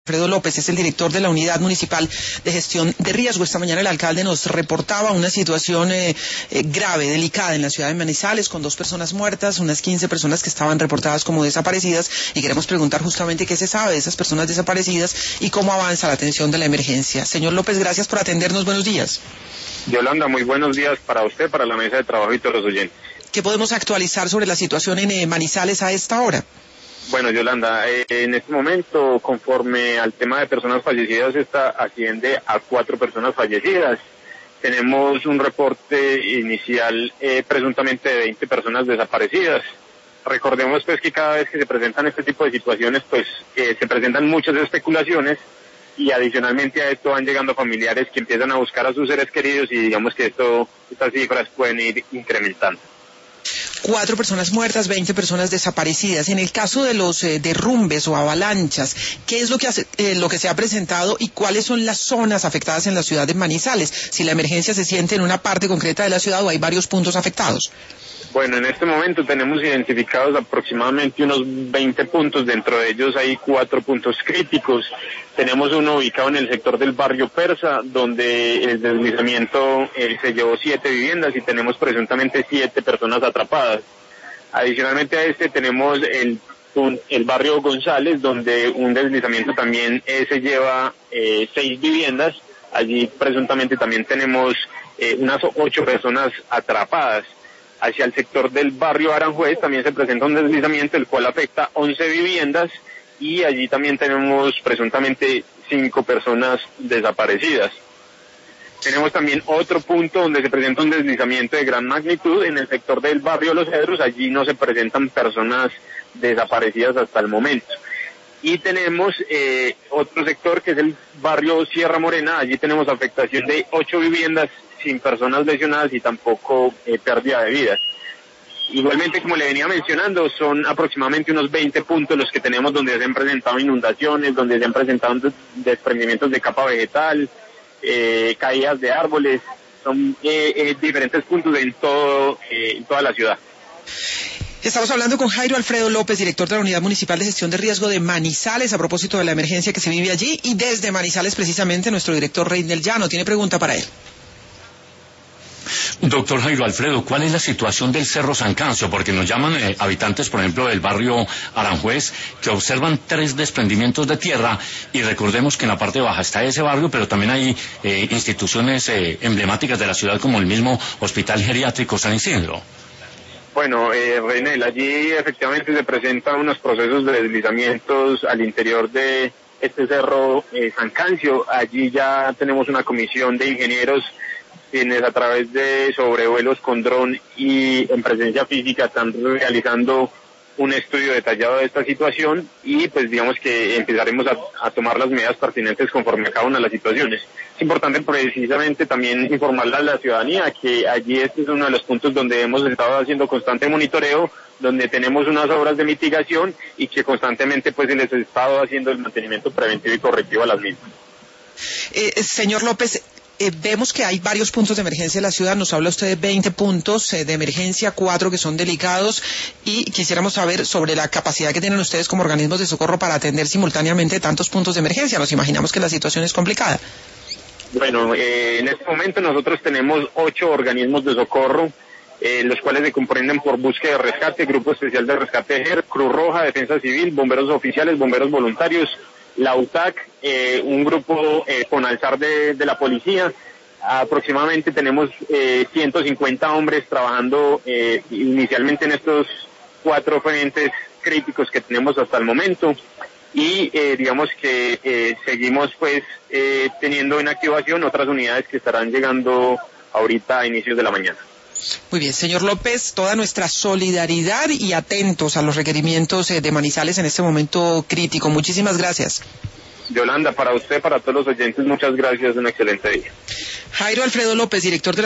Alfredo López es el director de la Unidad Municipal de Gestión de Riesgo. Esta mañana el alcalde nos reportaba una situación grave, delicada en la ciudad de Manizales, con 2 personas muertas, unas 15 personas que estaban reportadas como desaparecidas, y queremos preguntar justamente qué se sabe de esas personas desaparecidas y cómo avanza la atención de la emergencia. Señor López, gracias por atendernos. Buenos días. Yolanda, muy buenos días para usted, para la mesa de trabajo y todos los oyentes. ¿Qué podemos actualizar sobre la situación en Manizales a esta hora? Bueno, Yolanda, en este momento, conforme al tema de personas fallecidas, asciende a 4 personas fallecidas. Tenemos un reporte inicial presuntamente de 20 personas desaparecidas. Recordemos pues que cada vez que se presentan este tipo de situaciones, pues se presentan muchas especulaciones, y adicionalmente a esto van llegando familiares que empiezan a buscar a sus seres queridos, y digamos que estas cifras pueden ir incrementando. 4 personas muertas, 20 personas desaparecidas. En el caso de los derrumbes o avalanchas, ¿qué es lo que se ha presentado y cuáles son las zonas afectadas en la ciudad de Manizales? Si la emergencia se siente en una parte concreta de la ciudad o hay varios puntos afectados. Bueno, en este momento tenemos identificados aproximadamente unos 20 puntos, dentro de ellos hay 4 puntos críticos. Tenemos uno ubicado en el sector del barrio Persa, donde el deslizamiento se llevó 7 viviendas y tenemos presuntamente 7 personas atrapadas. Adicionalmente a este tenemos el barrio González, donde un deslizamiento también se lleva 6 viviendas. Allí presuntamente también tenemos unas 8 personas atrapadas. Hacia el sector del barrio Aranjuez también se presenta un deslizamiento, el cual afecta 11 viviendas, y allí también tenemos presuntamente 5 personas desaparecidas. Tenemos también otro punto donde se presenta un deslizamiento de gran magnitud en el sector del barrio Los Cedros. Allí no se presentan personas desaparecidas hasta el momento. Y tenemos otro sector que es el barrio Sierra Morena. Allí tenemos afectación de 8 viviendas sin personas lesionadas y tampoco pérdida de vidas. Igualmente, como le venía mencionando, son aproximadamente unos 20 puntos los que tenemos donde se han presentado inundaciones, donde se han presentado desprendimientos de capa vegetal, caídas de árboles. Son diferentes puntos en toda la ciudad. Estamos hablando con Jairo Alfredo López, director de la Unidad Municipal de Gestión de Riesgo de Manizales, a propósito de la emergencia que se vive allí, y desde Manizales precisamente nuestro director Reynel Llano tiene pregunta para él. Doctor Jairo Alfredo, ¿cuál es la situación del Cerro San Cancio? Porque nos llaman habitantes, por ejemplo, del barrio Aranjuez, que observan 3 desprendimientos de tierra, y recordemos que en la parte baja está ese barrio, pero también hay instituciones emblemáticas de la ciudad, como el mismo Hospital Geriátrico San Isidro. Bueno, Reynel, allí efectivamente se presentan unos procesos de deslizamientos al interior de este Cerro San Cancio. Allí ya tenemos una comisión de ingenieros quienes a través de sobrevuelos con dron y en presencia física están realizando un estudio detallado de esta situación, y pues digamos que empezaremos a tomar las medidas pertinentes conforme a cada una de las situaciones. Es importante precisamente también informarle a la ciudadanía que allí este es uno de los puntos donde hemos estado haciendo constante monitoreo, donde tenemos unas obras de mitigación y que constantemente pues se les ha estado haciendo el mantenimiento preventivo y correctivo a las mismas. Señor López, vemos que hay varios puntos de emergencia en la ciudad. Nos habla usted de 20 puntos de emergencia, 4 que son delicados, y quisiéramos saber sobre la capacidad que tienen ustedes como organismos de socorro para atender simultáneamente tantos puntos de emergencia. Nos imaginamos que la situación es complicada. Bueno, en este momento nosotros tenemos 8 organismos de socorro, los cuales se comprenden por búsqueda de rescate, Grupo Especial de Rescate GER, Cruz Roja, Defensa Civil, Bomberos Oficiales, Bomberos Voluntarios, la UTAC, un grupo con alzar de la policía. Aproximadamente tenemos 150 hombres trabajando inicialmente en estos 4 frentes críticos que tenemos hasta el momento, y digamos que seguimos pues teniendo en activación otras unidades que estarán llegando ahorita a inicios de la mañana. Muy bien, señor López, toda nuestra solidaridad y atentos a los requerimientos de Manizales en este momento crítico. Muchísimas gracias. Yolanda, para usted, para todos los oyentes, muchas gracias, un excelente día. Jairo Alfredo López, director de la